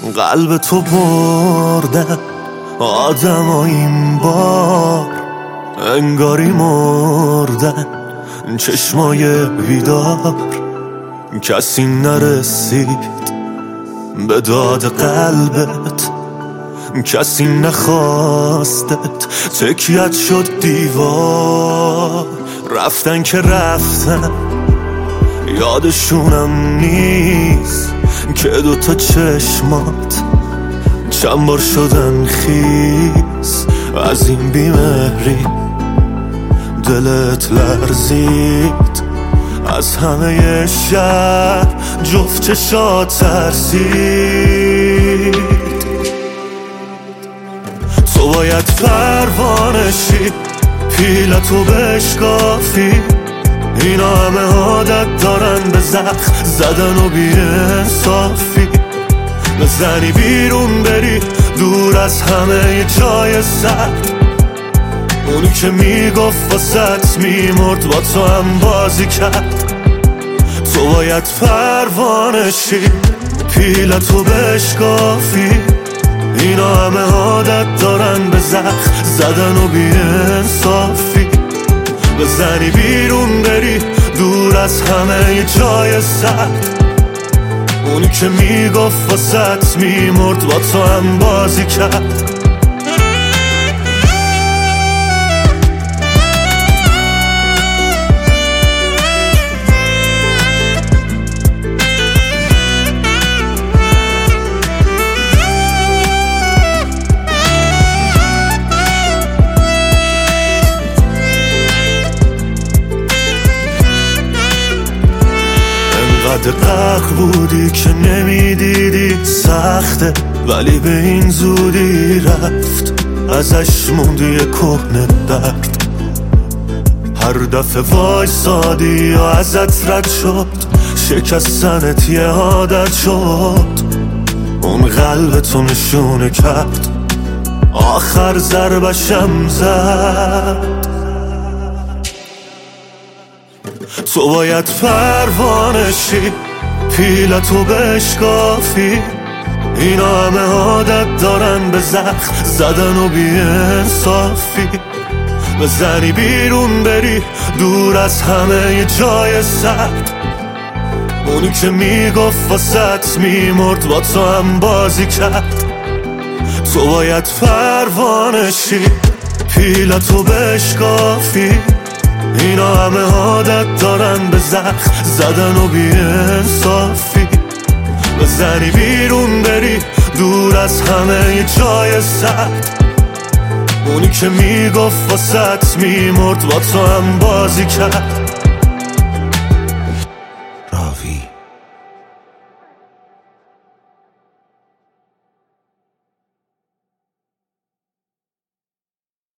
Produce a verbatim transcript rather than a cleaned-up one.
قلب تو بردن آدم ها این بار انگاری مردن، چشمای بیدار کسی نرسید به داد قلبت، کسی نخواستت، تکیت شد دیوار. رفتن که رفتن یادشونم نیست که دوتا چشمات چند بار شدن خیس. از این بیمهری دلت لرزید، از همه شهر جفت چشات ترسید. تو باید پروانه شی، پیلتو بشکافی، اینا همه عادت دارن به زخم زدن و بی انصافی. بزنی بیرون بری دور از همه جای سرد، اونی که میگفت واسط میمرد با تو هم بازی کرد. تو باید پروانه شی، پیلتو بشکافی، اینا همه عادت دارن به زخم زدن و بی انصافی. بزنی بیرون بری دور از همه جای سرد، اونی که میگفت واسط میمرد با تو هم بازی کرد. انقدر غرق بودی که نمیدیدی سخته، ولی به این زودی رفت، ازش موندی یه کهنه درد. هر دفعه وایسادی و ازت رد شد، شکستنت یه عادت شد. اون قلبتو نشونه کرد، آخر ضربشم زد. تو باید پروانه شی، پیلتو بشکافی، اینا همه عادت دارن به زخم زدن و بی انصافی. بزنی بیرون بری دور از همه جای سرد، اونی که میگفت واسط میمرد با تو هم بازی کرد. تو باید پروانه شی، پیلتو بشکافی، اینا همه عادت دارن به زخم زدن و بی انصافی. بزنی بیرون بری دور از همه جای سرد، اونی که میگفت واسط میمرد با تو هم بازی کرد.